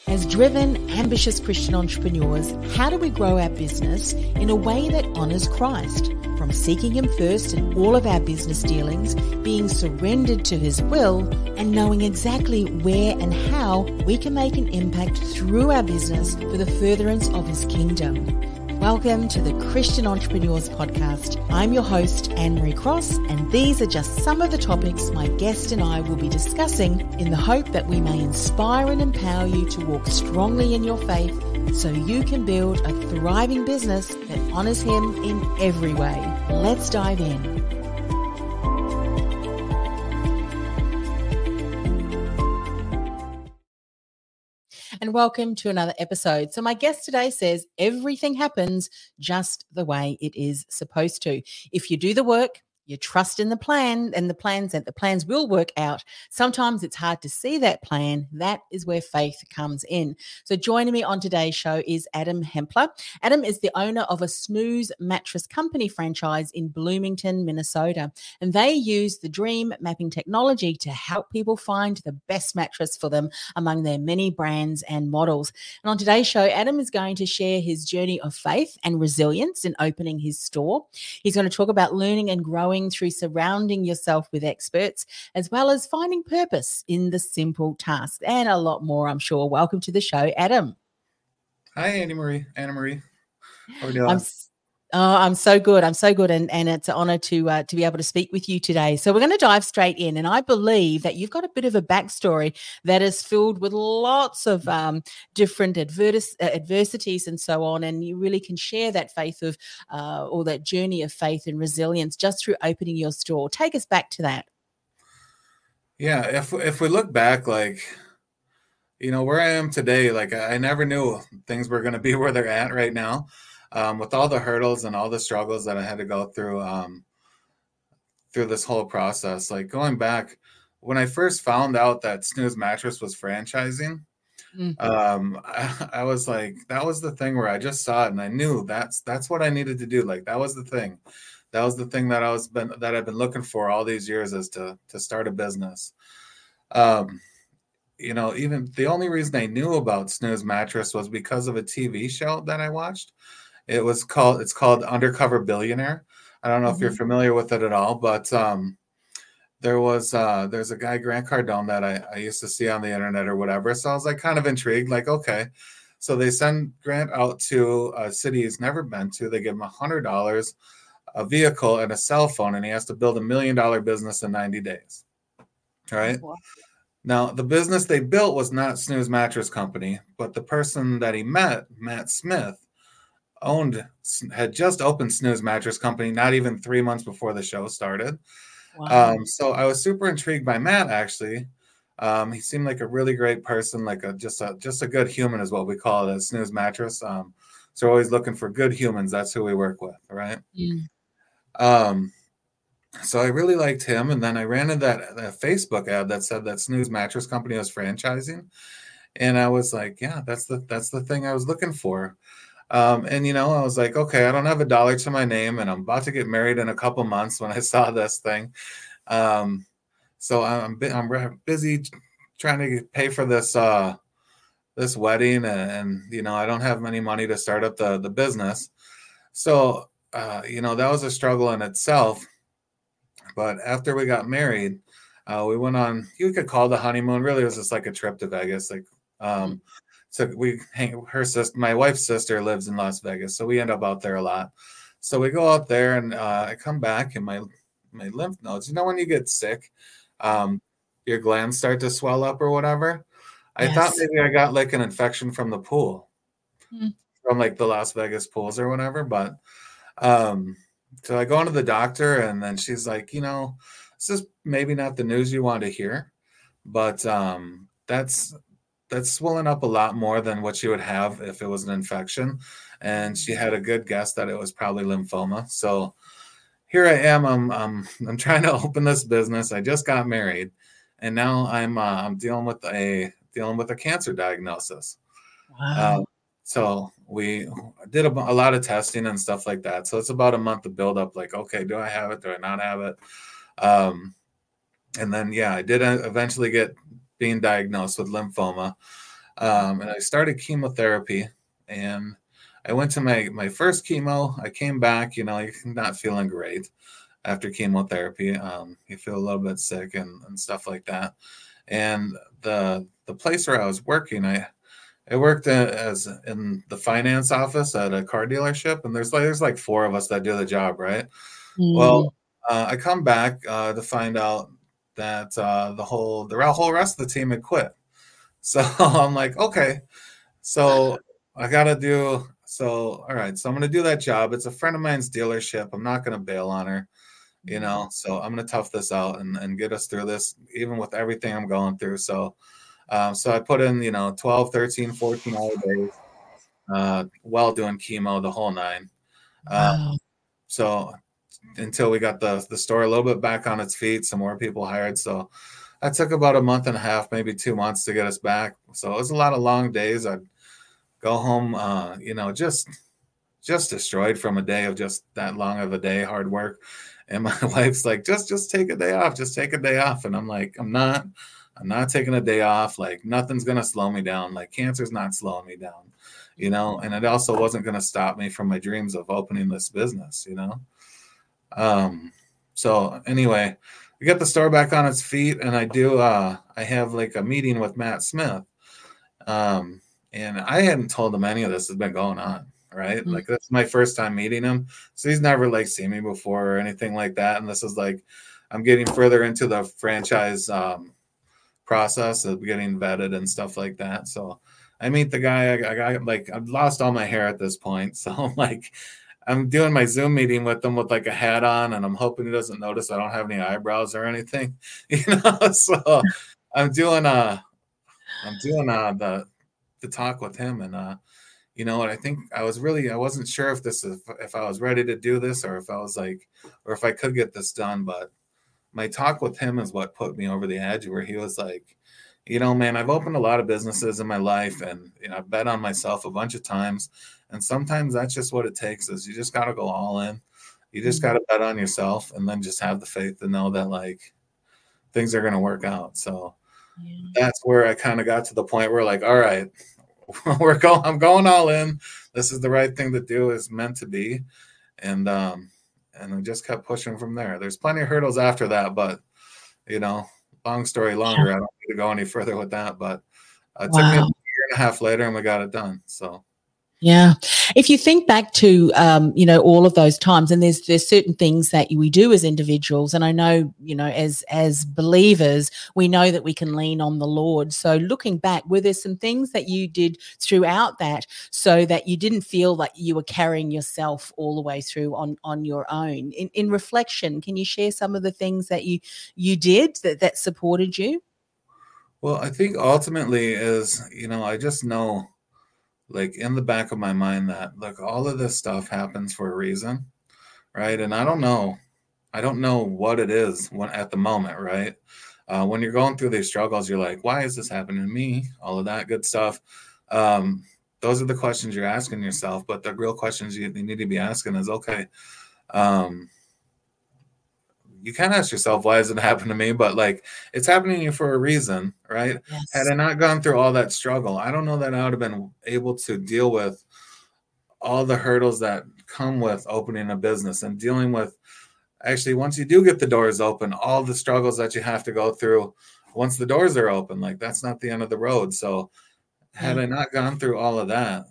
As driven, ambitious Christian entrepreneurs, how do we grow our business in a way that honors Christ? From seeking Him first in all of our business dealings, being surrendered to His will, and knowing exactly where and how we can make an impact through our business for the furtherance of His kingdom. Welcome to the Christian Entrepreneurs Podcast. I'm your host, Anne-Marie Cross, and these are just some of the topics my guest and I will be discussing in the hope that we may inspire and empower you to walk strongly in your faith so you can build a thriving business that honors Him in every way. Let's dive in. And welcome to another episode. So my guest today says everything happens just the way it is supposed to. If you do the work, you trust in the plan and the plans will work out. Sometimes it's hard to see that plan. That is where faith comes in. So joining me on today's show is Adam Hempler. Adam is the owner of a Snooze Mattress Company franchise in Bloomington, Minnesota. And they use the dream mapping technology to help people find the best mattress for them among their many brands and models. And on today's show, Adam is going to share his journey of faith and resilience in opening his store. He's going to talk about learning and growing through surrounding yourself with experts, as well as finding purpose in the simple tasks and a lot more, I'm sure. Welcome to the show, Adam. Hi, Anna-Marie. How are you doing? I'm so good. I'm so good. And it's an honor to be able to speak with you today. So we're going to dive straight in. And I believe that you've got a bit of a backstory that is filled with lots of different adversities and so on. And you really can share that faith of or that journey of faith and resilience just through opening your store. Take us back to that. Yeah. If we look back, like, you know, where I am today, like I never knew things were going to be where they're at right now. With all the hurdles and all the struggles that I had to go through this whole process, like going back when I first found out that Snooze Mattress was franchising, I was like, that was the thing where I just saw it and I knew that's what I needed to do. Like that was the thing that I've been looking for all these years, is to start a business. You know, even the only reason I knew about Snooze Mattress was because of a TV show that I watched. It's called Undercover Billionaire. I don't know if you're familiar with it at all, but there's a guy, Grant Cardone, that I used to see on the internet or whatever. So I was like kind of intrigued, like, okay. So they send Grant out to a city he's never been to. They give him $100, a vehicle, and a cell phone, and he has to build $1 million business in 90 days. All right. Wow. Now, the business they built was not Snooze Mattress Company, but the person that he met, Matt Smith, had just opened Snooze Mattress Company not even 3 months before the show started. Wow. So I was super intrigued by Matt, actually. He seemed like a really great person, like just a good human is what we call it at Snooze Mattress. So we're always looking for good humans. That's who we work with, right? So I really liked him, and then I ran into that Facebook ad that said that Snooze Mattress Company was franchising, and I was like, yeah, that's the thing I was looking for. And, you know, I was like, okay, I don't have $1 to my name and I'm about to get married in a couple months when I saw this thing. So I'm busy trying to pay for this wedding and, you know, I don't have any money to start up the business. So, you know, that was a struggle in itself. But after we got married, we went on, you could call it the honeymoon. Really, it was just like a trip to Vegas. Like, so my wife's sister lives in Las Vegas, so we end up out there a lot. So we go out there, and I come back, and my lymph nodes. You know, when you get sick, your glands start to swell up or whatever. I thought maybe I got like an infection from the pool, from like the Las Vegas pools or whatever. But so I go into the doctor, and then she's like, you know, this is maybe not the news you want to hear, but that's swelling up a lot more than what you would have if it was an infection. And she had a good guess that it was probably lymphoma. So here I am. I'm trying to open this business. I just got married, and now I'm dealing with a cancer diagnosis. Wow. So we did a lot of testing and stuff like that. So it's about a month to build up. Like, okay, do I have it? Do I not have it? And then, I did eventually get being diagnosed with lymphoma. And I started chemotherapy, and I went to my first chemo. I came back, you're not feeling great after chemotherapy. You feel a little bit sick and stuff like that. And the place where I was working, I worked as in the finance office at a car dealership, and there's like four of us that do the job, right? Mm. Well, I come back to find out that the whole rest of the team had quit. So I'm like, okay, so I gotta do so. All right, so I'm gonna do that job. It's a friend of mine's dealership. I'm not gonna bail on her, So I'm gonna tough this out and get us through this, even with everything I'm going through. So I put in, 12, 13, 14-hour days, while doing chemo, the whole nine. Uh, Wow. so until we got the store a little bit back on its feet, some more people hired. So that took about a month and a half, maybe 2 months to get us back. So it was a lot of long days. I'd go home, just destroyed from a day of just that long of a day, hard work. And my wife's like, just take a day off, just take a day off. And I'm like, I'm not taking a day off. Like nothing's gonna slow me down. Like cancer's not slowing me down, and it also wasn't gonna stop me from my dreams of opening this business. So anyway, we got the store back on its feet, and I have like a meeting with Matt Smith. And I hadn't told him any of this has been going on, right? Mm. Like that's my first time meeting him. So he's never like seen me before or anything like that. And this is like I'm getting further into the franchise process of getting vetted and stuff like that. So I meet the guy. I got like I've lost all my hair at this point. So I'm doing my Zoom meeting with him with like a hat on, and I'm hoping he doesn't notice I don't have any eyebrows or anything. So I'm doing the talk with him, and what I think I wasn't sure if I was ready to do this, or if I was like, or if I could get this done. But my talk with him is what put me over the edge, where he was like, man, I've opened a lot of businesses in my life, and I've bet on myself a bunch of times, and sometimes that's just what it takes. Is you just got to go all in. You just got to bet on yourself, and then just have the faith to know that like things are going to work out. So that's where I kind of got to the point where like, all right, I'm going all in. This is the right thing to do, is meant to be. And I just kept pushing from there. There's plenty of hurdles after that, but long story longer. I don't need to go any further with that, but it took me a year and a half later, and we got it done. So yeah. If you think back to, all of those times, and there's certain things that we do as individuals, and I know, as believers, we know that we can lean on the Lord. So looking back, were there some things that you did throughout that so that you didn't feel like you were carrying yourself all the way through on your own? In reflection, can you share some of the things that you did that supported you? Well, I think ultimately is, I just know, like in the back of my mind, that look, all of this stuff happens for a reason, right? And I don't know what it is at the moment, right? When you're going through these struggles, you're like, why is this happening to me? All of that good stuff. Those are the questions you're asking yourself, but the real questions you need to be asking is, okay, you can't ask yourself, why does it happen to me? But like, it's happening to you for a reason, right? Yes. Had I not gone through all that struggle, I don't know that I would have been able to deal with all the hurdles that come with opening a business and dealing with, actually, once you do get the doors open, all the struggles that you have to go through once the doors are open. Like, that's not the end of the road. So had I not gone through all of that,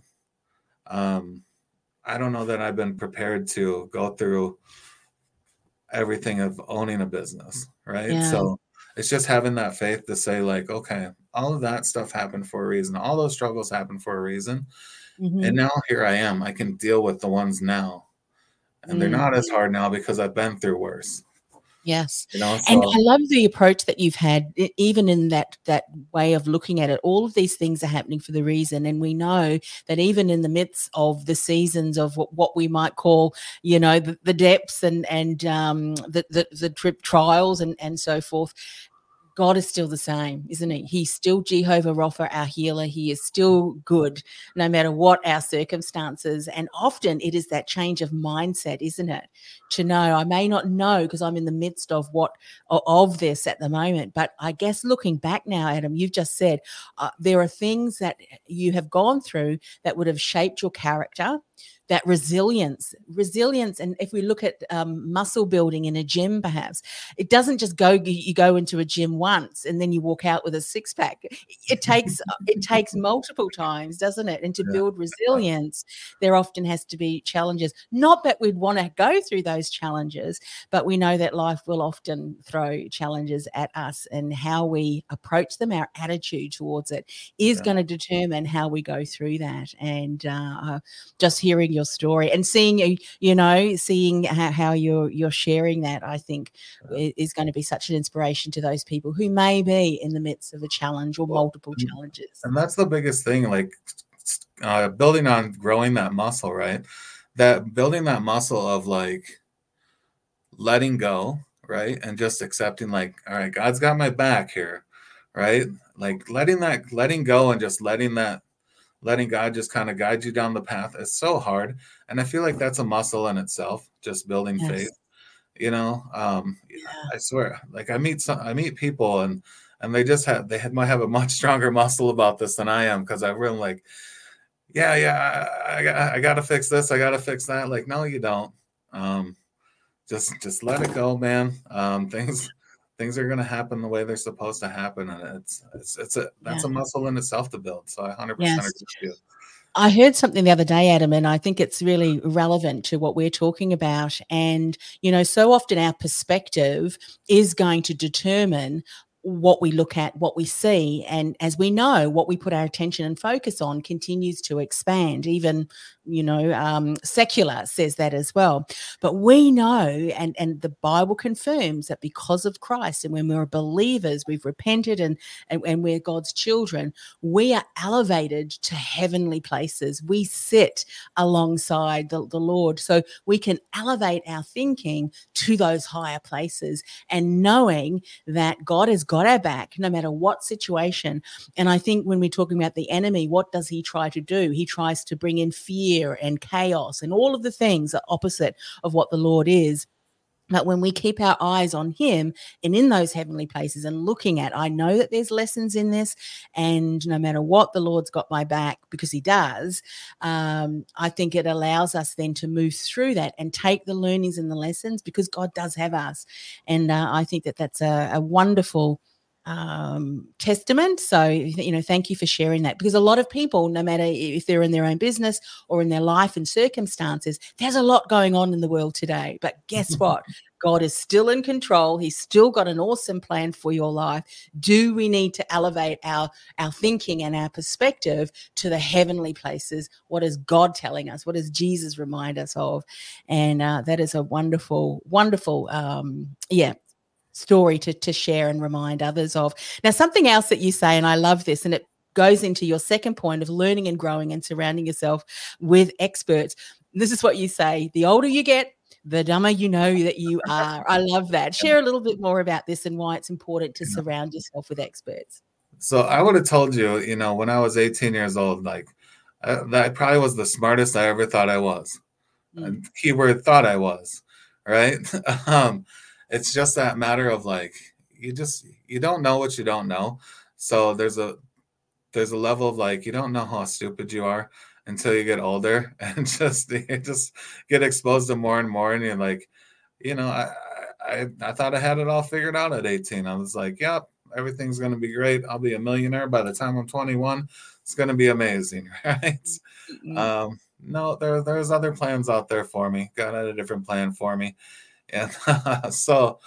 I don't know that I've been prepared to go through everything of owning a business, right? Yeah. So it's just having that faith to say like, okay, all of that stuff happened for a reason. All those struggles happened for a reason. Mm-hmm. And now here I am. I can deal with the ones now. And they're not as hard now because I've been through worse. Yes. So, and I love the approach that you've had, even in that way of looking at it. All of these things are happening for the reason. And we know that even in the midst of the seasons of what we might call, the depths and the trip trials and so forth, God is still the same, isn't he? He's still Jehovah Rapha, our healer. He is still good, no matter what our circumstances. And often it is that change of mindset, isn't it? To know, I may not know because I'm in the midst of this at the moment. But I guess looking back now, Adam, you've just said there are things that you have gone through that would have shaped your character, that resilience. And if we look at muscle building in a gym, perhaps it doesn't just you go into a gym once and then you walk out with a six pack. It takes multiple times, doesn't it? And to build resilience, there often has to be challenges. Not that we'd want to go through those challenges, but we know that life will often throw challenges at us, and how we approach them, our attitude towards it, is going to determine how we go through that. And just hearing your story and seeing how you're sharing that, I think is going to be such an inspiration to those people who may be in the midst of a challenge or multiple challenges. And that's the biggest thing, like building on growing that muscle, right? That building that muscle of like letting go, right? And just accepting, like, all right, God's got my back here, right? Like letting go and just letting God just kind of guide you down the path is so hard. And I feel like that's a muscle in itself, just building faith, I swear, like I meet people and they might have a much stronger muscle about this than I am. Cause I'm really like, I got to fix this. I got to fix that. Like, no, you don't. Just let it go, man. Things are going to happen the way they're supposed to happen. And that's a muscle in itself to build. So I 100% agree with you. I heard something the other day, Adam, and I think it's really relevant to what we're talking about. And, so often our perspective is going to determine what we look at, what we see. And as we know, what we put our attention and focus on continues to expand. Even, secular says that as well. But we know, and the Bible confirms that because of Christ, and when we're believers, we've repented and we're God's children, we are elevated to heavenly places. We sit alongside the Lord. So we can elevate our thinking to those higher places, and knowing that God has got our back no matter what situation. And I think when we're talking about the enemy, what does he try to do? He tries to bring in fear and chaos and all of the things are opposite of what the Lord is. But when we keep our eyes on him and in those heavenly places and looking at, I know that there's lessons in this, and no matter what, the Lord's got my back, because he does. I think it allows us then to move through that and take the learnings and the lessons, because God does have us. And I think that that's a wonderful testament. So, thank you for sharing that, because a lot of people, no matter if they're in their own business or in their life and circumstances, there's a lot going on in the world today. But guess what? God is still in control. He's still got an awesome plan for your life. Do we need to elevate our thinking and our perspective to the heavenly places? What is God telling us? What does Jesus remind us of? And that is a wonderful, wonderful, story to share and remind others of. Now, something else that you say, and I love this, and it goes into your second point of learning and growing and surrounding yourself with experts. This is what you say: the older you get, the dumber you know that you are. I love that. Share a little bit more about this and why it's important to surround yourself with experts. So I would have told you, when I was 18 years old, like that probably was the smartest I ever thought I was. Keyword thought I was, right? It's just that matter of like, you don't know what you don't know. So there's a level of like, you don't know how stupid you are until you get older, and just get exposed to more and more. And you're like, I thought I had it all figured out at 18. I was like, yep, everything's going to be great. I'll be a millionaire by the time I'm 21. It's going to be amazing. Right. No, there's other plans out there for me. God had a different plan for me. And so,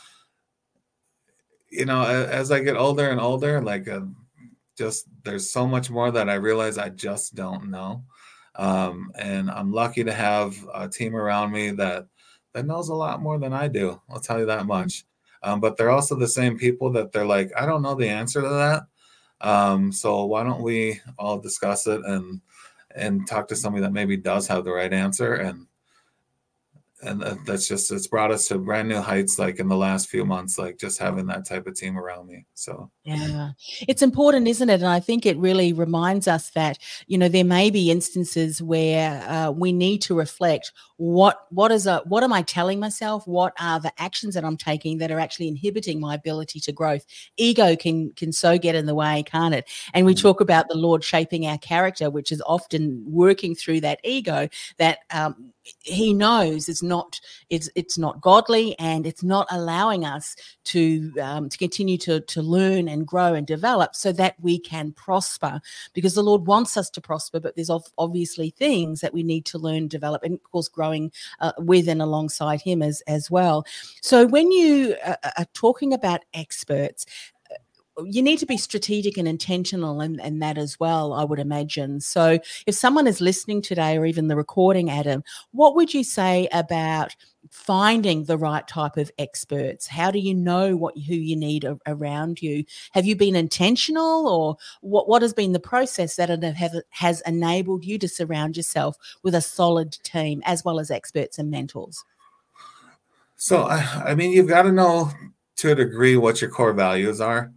as I get older and older, like just there's so much more that I realize I just don't know. And I'm lucky to have a team around me that knows a lot more than I do. I'll tell you that much. But they're also the same people that they're like, I don't know the answer to that. So why don't we all discuss it and talk to somebody that maybe does have the right answer? And it's brought us to brand new heights, like in the last few months, like just having that type of team around me. So yeah, it's important, isn't it? And I think it really reminds us that, there may be instances where we need to reflect what am I telling myself? What are the actions that I'm taking that are actually inhibiting my ability to growth? Ego can so get in the way, can't it? And we talk about the Lord shaping our character, which is often working through that ego that he knows it's not godly, and it's not allowing us to continue to learn and grow and develop so that we can prosper, because the Lord wants us to prosper, but there's obviously things that we need to learn, develop, and of course growing with and alongside him as well. So when you are talking about experts, you need to be strategic and intentional in that as well, I would imagine. So if someone is listening today, or even the recording, Adam, what would you say about finding the right type of experts? How do you know who you need around you? Have you been intentional, or what has been the process that has enabled you to surround yourself with a solid team as well as experts and mentors? So I mean, you've got to know to a degree what your core values are.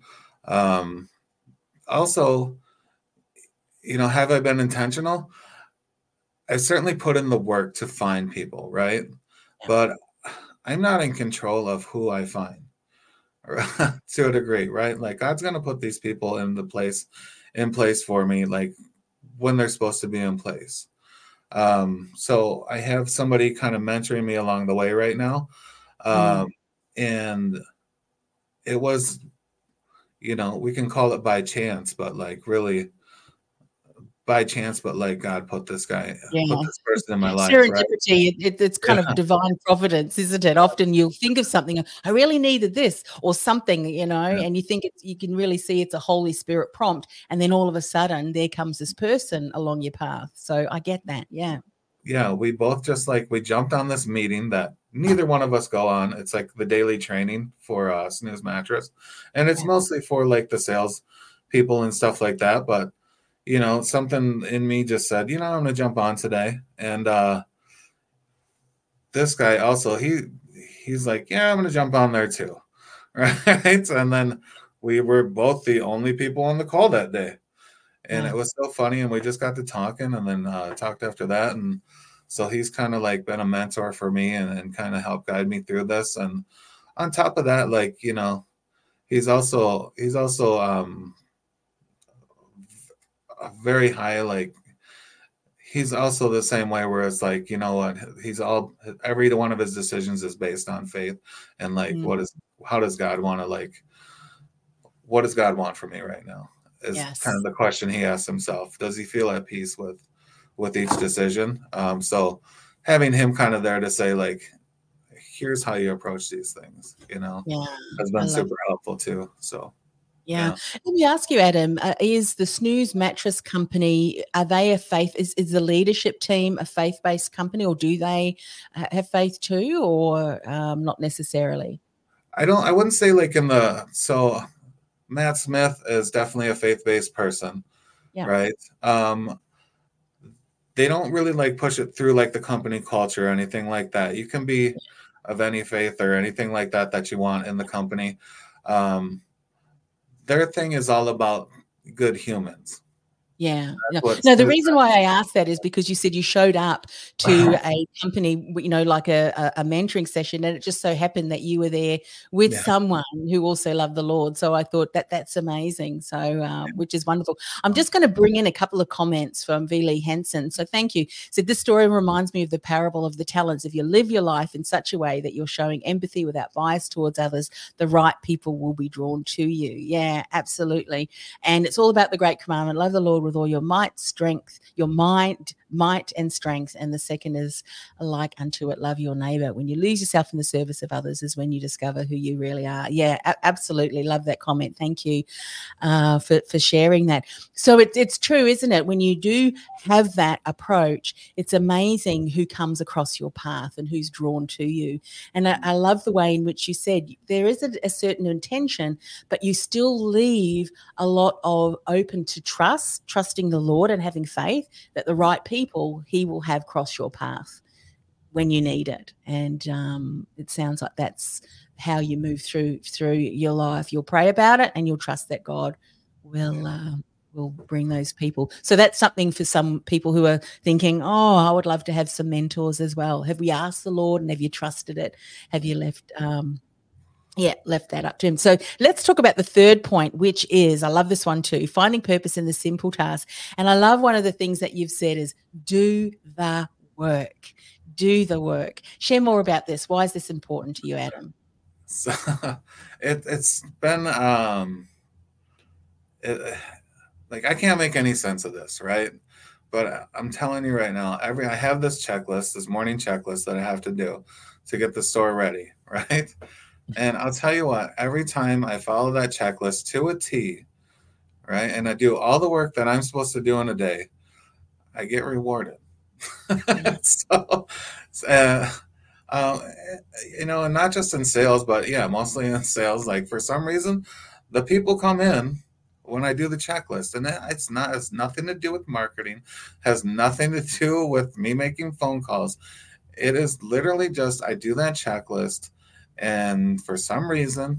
Also, have I been intentional? I certainly put in the work to find people, right? Yeah. But I'm not in control of who I find to a degree, right? Like God's going to put these people in place for me, like when they're supposed to be in place. So I have somebody kind of mentoring me along the way right now. And it was, we can call it by chance, but like really by chance, but like God put this person in my life, right? Serendipity, it's kind of divine providence, isn't it? Often you'll think of something, I really needed this or something, and you think you can really see it's a Holy Spirit prompt, and then all of a sudden there comes this person along your path. So I get that. Yeah. Yeah, we both just we jumped on this meeting that neither one of us go on. It's like the daily training for Snooze Mattress, and it's mostly for like the sales people and stuff like that. But something in me just said, I'm going to jump on today. And this guy also, he's like, yeah, I'm going to jump on there too. Right. And then we were both the only people on the call that day. And it was so funny. And we just got to talking, and then talked after that. And so he's kind of like been a mentor for me, and kind of helped guide me through this. And on top of that, he's also very high, he's also the same way, where it's like, every one of his decisions is based on faith, and how does God want to what does God want from me right now is kind of the question he asks himself. Does he feel at peace with each decision? So having him kind of there to say here's how you approach these things, has been super helpful too. So yeah. Let me ask you, Adam, is the Snooze Mattress Company, are they is the leadership team a faith-based company, or do they have faith too, or not necessarily? I wouldn't say so Matt Smith is definitely a faith-based person, right? They don't really push it through the company culture or anything like that. You can be of any faith or anything like that you want in the company. Their thing is all about good humans. Yeah. No, the reason why I asked that is because you said you showed up to a company, like a mentoring session, and it just so happened that you were there with someone who also loved the Lord. So I thought that's amazing. So, which is wonderful. I'm just going to bring in a couple of comments from V. Lee Henson. So thank you. So this story reminds me of the parable of the talents. If you live your life in such a way that you're showing empathy without bias towards others, the right people will be drawn to you. Yeah, absolutely. And it's all about the great commandment: love the Lord with all your might, strength, your might and strength. And the second is like unto it, love your neighbor. When you lose yourself in the service of others is when you discover who you really are. Yeah, absolutely. Love that comment. Thank you for sharing that. So it's true, isn't it? When you do have that approach, it's amazing who comes across your path and who's drawn to you. And I love the way in which you said there is a certain intention, but you still leave a lot of open to trusting the Lord and having faith that the right people he will have cross your path. when you need it. And it sounds like that's how you move through your life. You'll pray about it and you'll trust that God will bring those people. So that's something for some people who are thinking, oh, I would love to have some mentors as well. Have we asked the Lord and have you trusted it? Have you left left that up to him? So let's talk about the third point, which is, I love this one too, finding purpose in the simple task. And I love one of the things that you've said is do the work. Do the work. Share more about this. Why is this important to you, Adam? So it's been like I can't make any sense of this, right? But I'm telling you right now, I have this checklist, this morning checklist that I have to do to get the store ready, right? And I'll tell you what, every time I follow that checklist to a T, right, and I do all the work that I'm supposed to do in a day, I get rewarded. So, uh, and not just in sales, but yeah, mostly in sales. Like for some reason, the people come in when I do the checklist, and it's nothing to do with marketing, has nothing to do with me making phone calls. It is literally just I do that checklist, and for some reason,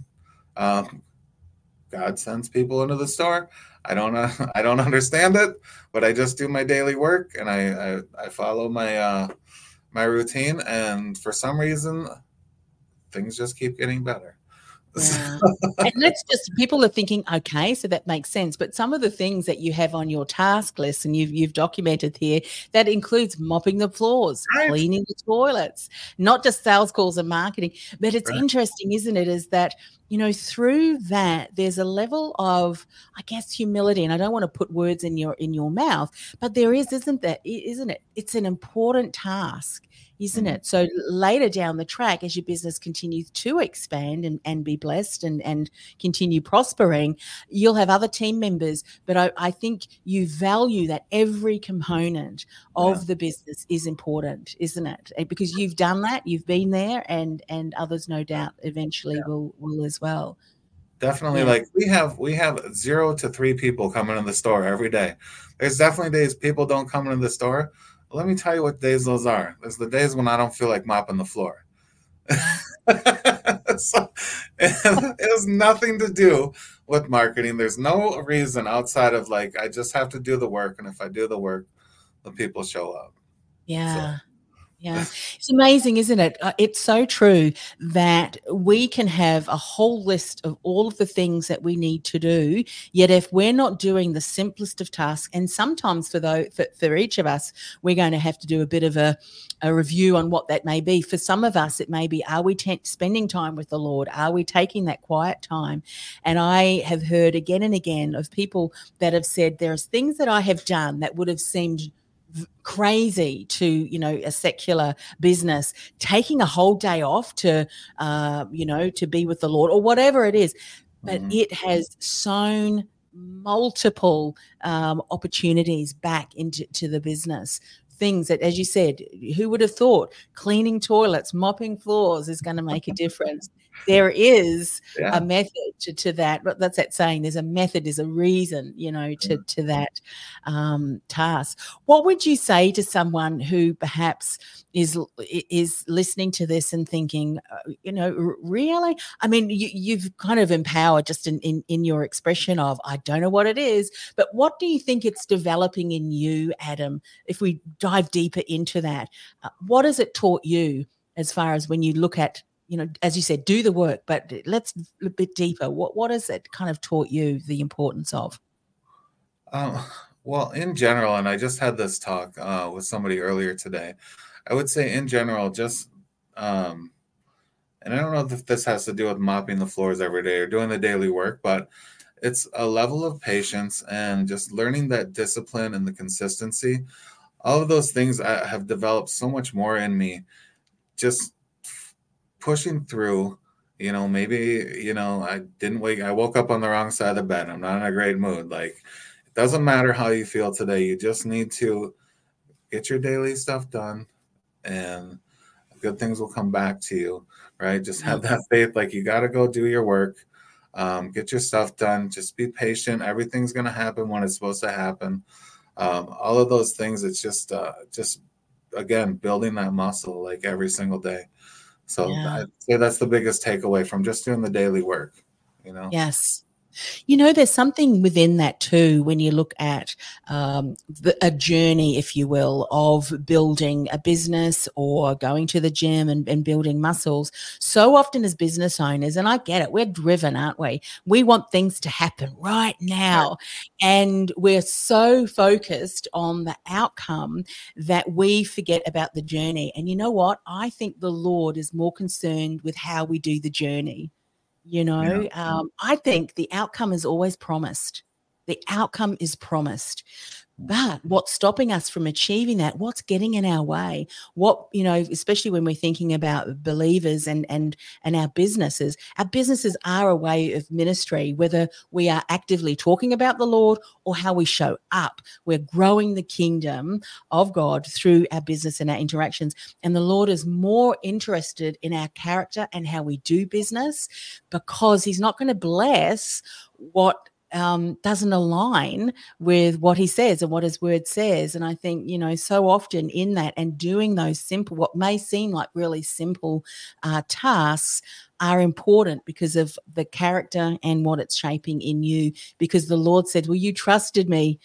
God sends people into the store. I don't understand it, but I just do my daily work and I follow my my routine, and for some reason, things just keep getting better. Yeah. And that's just, people are thinking, okay, so that makes sense. But some of the things that you have on your task list and you've documented here, that includes mopping the floors, Right. cleaning the toilets, not just sales calls and marketing. But it's Right. interesting, isn't it, is that, through that, there's a level of, I guess, humility. And I don't want to put words in your mouth, but there is, isn't it? It's an important task, isn't it? So later down the track, as your business continues to expand and be blessed and continue prospering, you'll have other team members. But I think you value that every component of the business is important, isn't it? Because you've done that, you've been there, and others no doubt eventually will as well. Definitely. Yeah. Like we have 0 to 3 people coming in the store every day. There's definitely days people don't come into the store. Let me tell you what days those are. There's the days when I don't feel like mopping the floor. So, it has nothing to do with marketing. There's no reason outside of like I just have to do the work, and if I do the work, the people show up. Yeah. Yeah. It's amazing, isn't it? It's so true that we can have a whole list of all of the things that we need to do. Yet if we're not doing the simplest of tasks, and sometimes for each of us, we're going to have to do a bit of a review on what that may be. For some of us, it may be, are we spending time with the Lord? Are we taking that quiet time? And I have heard again and again of people that have said, there's things that I have done that would have seemed crazy to a secular business, taking a whole day off to to be with the Lord or whatever it is, but it has sown multiple opportunities back into the business. Things that, as you said, who would have thought cleaning toilets, mopping floors is going to make a difference? There is a method to that. But that's that saying, there's a method, there's a reason, to that task. What would you say to someone who perhaps is listening to this and thinking, really? I mean, you've kind of empowered just in your expression of, I don't know what it is, but what do you think it's developing in you, Adam? If we dive deeper into that, what has it taught you as far as when you look at, as you said, do the work, but let's a bit deeper. What has it kind of taught you the importance of? Well, in general, and I just had this talk with somebody earlier today, I would say in general, just, and I don't know if this has to do with mopping the floors every day or doing the daily work, but it's a level of patience and just learning that discipline and the consistency. All of those things have developed so much more in me, just pushing through. Maybe, I woke up on the wrong side of the bed. I'm not in a great mood. Like, it doesn't matter how you feel today. You just need to get your daily stuff done, and good things will come back to you, right? Just have that faith. Like, you got to go do your work, get your stuff done. Just be patient. Everything's going to happen when it's supposed to happen. All of those things. It's just again, building that muscle like every single day. So Yeah. I'd say that's the biggest takeaway from just doing the daily work, you know? Yes. You know, there's something within that too when you look at a journey, if you will, of building a business or going to the gym and building muscles. So often as business owners, and I get it, we're driven, aren't we? We want things to happen right Right. now. And we're so focused on the outcome that we forget about the journey. And you know what? I think the Lord is more concerned with how we do the journey. Yeah. I think the outcome is always promised. The outcome is promised. But what's stopping us from achieving that? What's getting in our way? What, especially when we're thinking about believers and our businesses are a way of ministry, whether we are actively talking about the Lord or how we show up. We're growing the kingdom of God through our business and our interactions. And the Lord is more interested in our character and how we do business, because he's not going to bless what doesn't align with what he says and what his word says. And I think, so often in that and doing those simple, what may seem like really simple tasks are important because of the character and what it's shaping in you. Because the Lord said, well, you trusted me,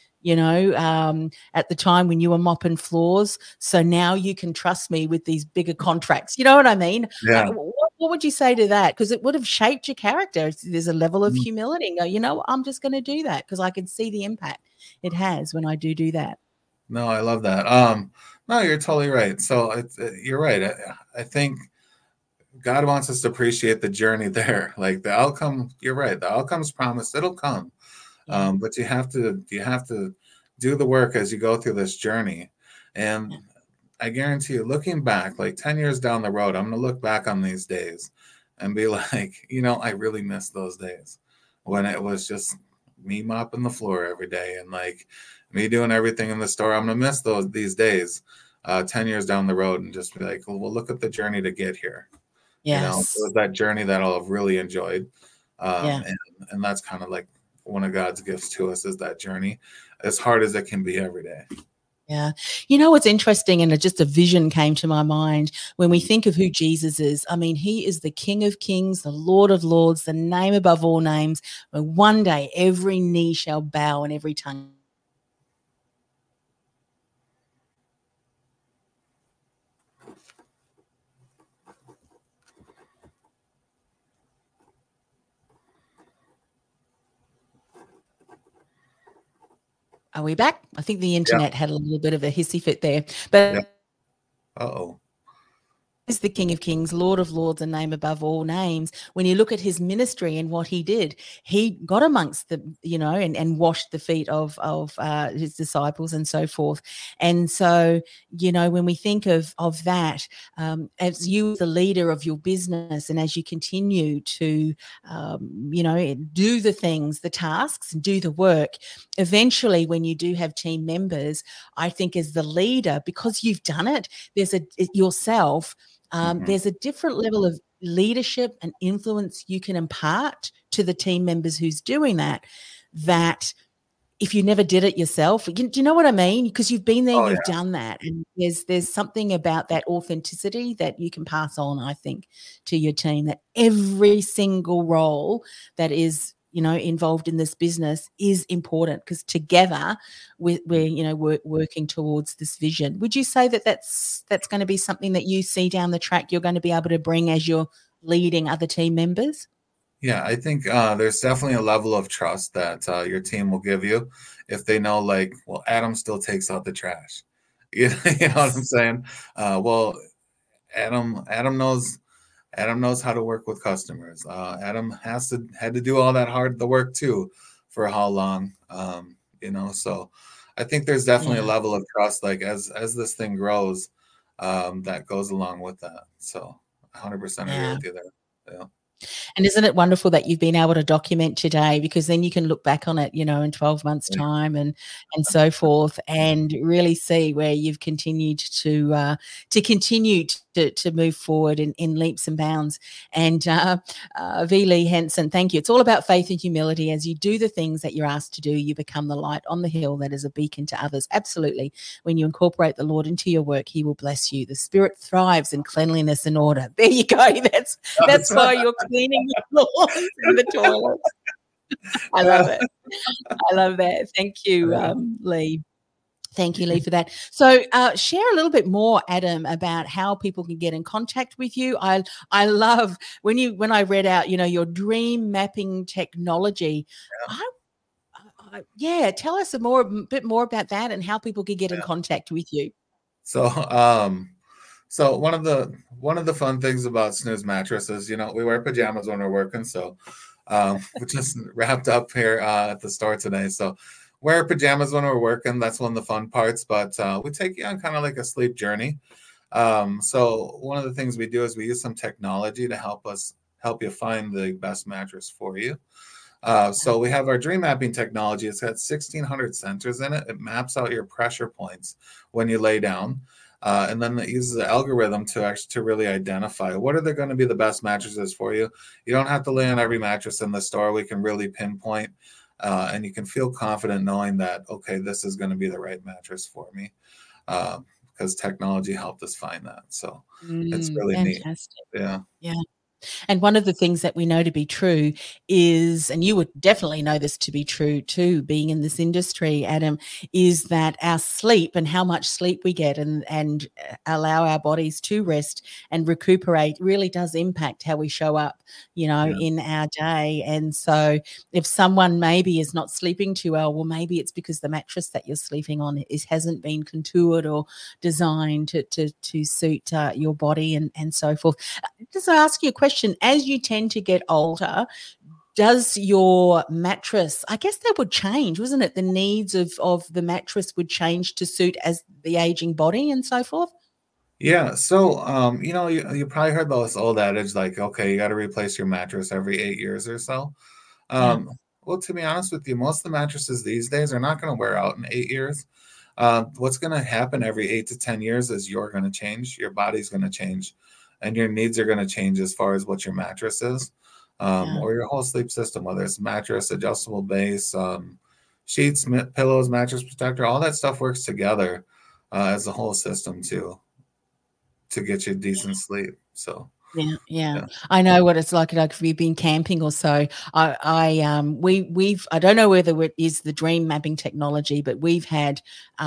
at the time when you were mopping floors. So now you can trust me with these bigger contracts. You know what I mean? Yeah. What would you say to that? Because it would have shaped your character. There's a level of Mm. humility and go, I'm just going to do that because I can see the impact it has when I do that. No, I love that. No, you're totally right. So you're right. I think God wants us to appreciate the journey there. Like the outcome, you're right. The outcome's promised. It'll come. Yeah. But you have to do the work as you go through this journey. And Yeah. I guarantee you, looking back, like 10 years down the road, I'm going to look back on these days and be like, I really miss those days when it was just me mopping the floor every day and like me doing everything in the store. I'm going to miss these days 10 years down the road and just be like, well, look at the journey to get here. It Yes. was that journey that I'll have really enjoyed. Yeah. And that's kind of like one of God's gifts to us is that journey, as hard as it can be every day. Yeah. You know what's interesting, and just a vision came to my mind when we think of who Jesus is. I mean, he is the King of Kings, the Lord of Lords, the name above all names, where one day every knee shall bow and every tongue. Are we back? I think the Yeah. internet had a little bit of a hissy fit there. Yeah. But Uh-oh. is the King of Kings, Lord of Lords, and name above all names. When you look at his ministry and what he did, he got amongst the, and washed the feet of his disciples and so forth. And so, when we think of that, as you, the leader of your business, and as you continue to, do the things, the tasks, and do the work, eventually, when you do have team members, I think as the leader, because you've done it, there's yourself. There's a different level of leadership and influence you can impart to the team members who's doing that if you never did it yourself. Do you know what I mean? Because you've been there, Oh you've yeah. done that, and there's something about that authenticity that you can pass on, I think, to your team, that every single role that is involved in this business is important, because together we're working towards this vision. Would you say that that's going to be something that you see down the track you're going to be able to bring as you're leading other team members? Yeah, I think there's definitely a level of trust that your team will give you if they know, like, well, Adam still takes out the trash. You know what I'm Yes. saying? Well, Adam knows how to work with customers. Adam had to do all that the work too for how long, So I think there's definitely a Yeah. level of trust, like as this thing grows, that goes along with that. So 100% agree Yeah. with you there. Yeah. And isn't it wonderful that you've been able to document today, because then you can look back on it, in 12 months' time and so forth, and really see where you've continued to continue to move forward in leaps and bounds. And V. Lee Henson, thank you. It's all about faith and humility. As you do the things that you're asked to do, you become the light on the hill that is a beacon to others. Absolutely. When you incorporate the Lord into your work, he will bless you. The spirit thrives in cleanliness and order. There you go. That's why you're cleaning the floors and the toilets. I love it. I love that. Thank you, Lee. Thank you, Lee, for that. So share a little bit more, Adam, about how people can get in contact with you. I love when I read out, your dream mapping technology. Tell us a bit more about that and how people can get in contact with you. So one of the fun things about Snooze mattresses, we wear pajamas when we're working. So we just wrapped up here at the store today. So wear pajamas when we're working. That's one of the fun parts. But we take you on kind of like a sleep journey. So one of the things we do is we use some technology to help you find the best mattress for you. So we have our dream mapping technology. It's got 1,600 sensors in it. It maps out your pressure points when you lay down. And then it uses the algorithm to really identify what are going to be the best mattresses for you. You don't have to lay on every mattress in the store. We can really pinpoint, and you can feel confident knowing that, okay, this is going to be the right mattress for me, because technology helped us find that. So it's really fantastic. neat. Yeah. And one of the things that we know to be true is, and you would definitely know this to be true too, being in this industry, Adam, is that our sleep and how much sleep we get and allow our bodies to rest and recuperate really does impact how we show up, in our day. And so if someone maybe is not sleeping too well maybe it's because the mattress that you're sleeping on hasn't been contoured or designed to suit your body and so forth. Just to ask you a question, as you tend to get older, does your mattress, I guess that would change, wasn't it? The needs of the mattress would change to suit as the aging body and so forth? Yeah. So, you probably heard this old adage, like, okay, you got to replace your mattress every 8 years or so. Well, to be honest with you, most of the mattresses these days are not going to wear out in 8 years. What's going to happen every 8 to 10 years is you're going to change, your body's going to change, and your needs are going to change as far as what your mattress is, or your whole sleep system, whether it's mattress, adjustable base, sheets, pillows, mattress protector, all that stuff works together as a whole system to get you decent sleep. So Yeah. I know what it's like if you've been camping or so. I don't know whether it is the dream mapping technology, but we've had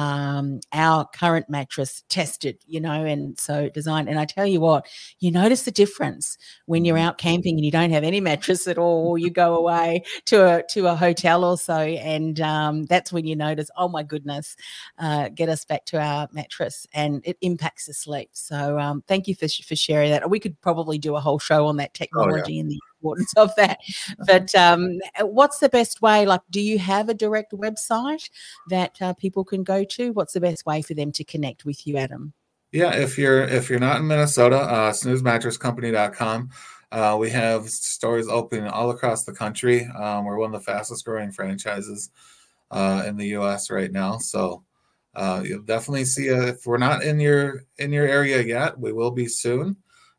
our current mattress tested, and so designed. And I tell you what, you notice the difference when you're out camping and you don't have any mattress at all, or you go away to a hotel or so, and that's when you notice, oh my goodness, get us back to our mattress, and it impacts the sleep. So thank you for sharing that. We could probably do a whole show on that technology and the importance of that. But what's the best way? Like, do you have a direct website that people can go to? What's the best way for them to connect with you, Adam? Yeah, if you're not in Minnesota, snoozemattresscompany.com. We have stores open all across the country. We're one of the fastest growing franchises in the U.S. right now. So you'll definitely see if we're not in your area yet, we will be soon.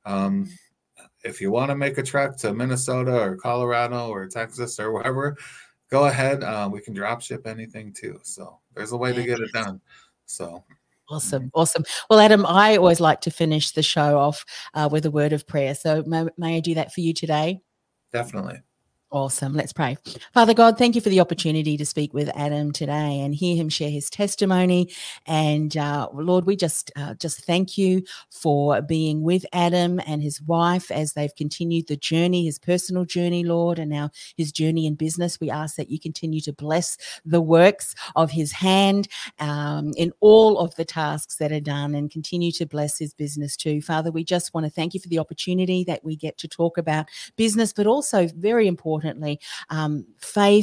If you want to make a trek to Minnesota or Colorado or Texas or wherever, go ahead. We can drop ship anything too. So there's a way to get it done. So awesome. Well, Adam, I always like to finish the show off with a word of prayer. So may I do that for you today? Definitely. Awesome. Let's pray. Father God, thank you for the opportunity to speak with Adam today and hear him share his testimony. And Lord, we just thank you for being with Adam and his wife as they've continued the journey, his personal journey, Lord, and now his journey in business. We ask that you continue to bless the works of his hand in all of the tasks that are done, and continue to bless his business too. Father, we just want to thank you for the opportunity that we get to talk about business, but also very importantly, faith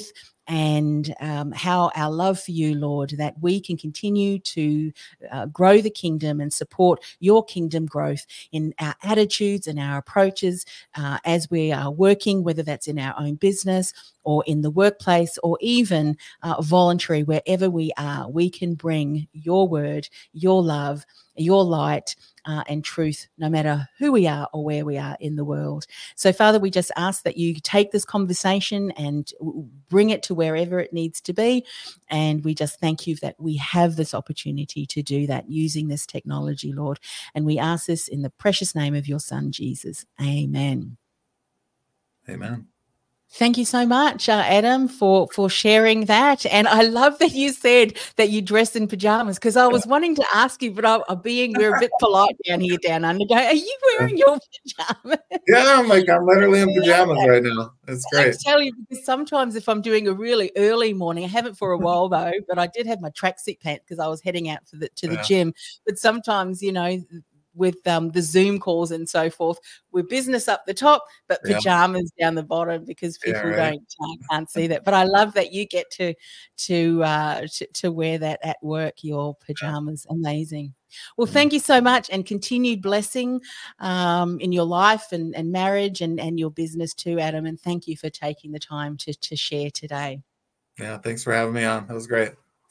and how our love for you, Lord, that we can continue to grow the kingdom and support your kingdom growth in our attitudes and our approaches as we are working, whether that's in our own business or in the workplace or even voluntary, wherever we are, we can bring your word, your love, your light, and truth, no matter who we are or where we are in the world. So, Father, we just ask that you take this conversation and bring it to wherever it needs to be. And we just thank you that we have this opportunity to do that using this technology, Lord. And we ask this in the precious name of your Son, Jesus. Amen. Amen. Thank you so much, Adam, for sharing that. And I love that you said that you dress in pajamas, because I was wanting to ask you, but we're a bit polite down under. Are you wearing your pajamas? Yeah, I'm literally in pajamas right now. It's great. I tell you, because sometimes if I'm doing a really early morning, I haven't for a while though, but I did have my tracksuit pants because I was heading out to the gym. But sometimes, with the Zoom calls and so forth, we're business up the top, but pajamas down the bottom, because people can't see that. But I love that you get to wear that at work, your pajamas. Amazing. Well, thank you so much, and continued blessing in your life and marriage and your business too, Adam. And thank you for taking the time to share today. Yeah, thanks for having me on. That was great.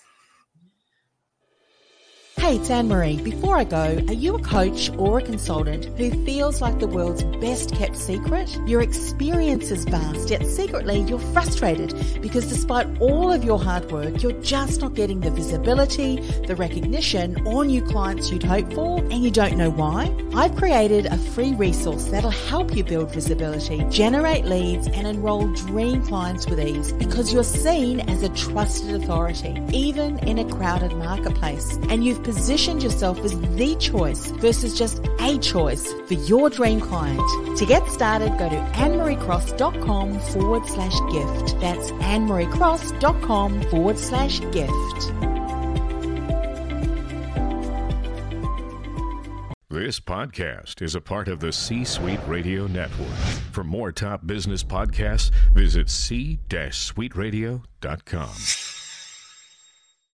Hey, it's Anne-Marie. Before I go, are you a coach or a consultant who feels like the world's best kept secret? Your experience is vast, yet secretly you're frustrated because despite all of your hard work, you're just not getting the visibility, the recognition, or new clients you'd hope for, and you don't know why? I've created a free resource that'll help you build visibility, generate leads, and enroll dream clients with ease, because you're seen as a trusted authority, even in a crowded marketplace. And you've positioned yourself as the choice versus just a choice for your dream client. To get started, go to annemariecross.com/gift. That's annemariecross.com/gift. This podcast is a part of the C-Suite Radio Network. For more top business podcasts, visit c-suiteradio.com.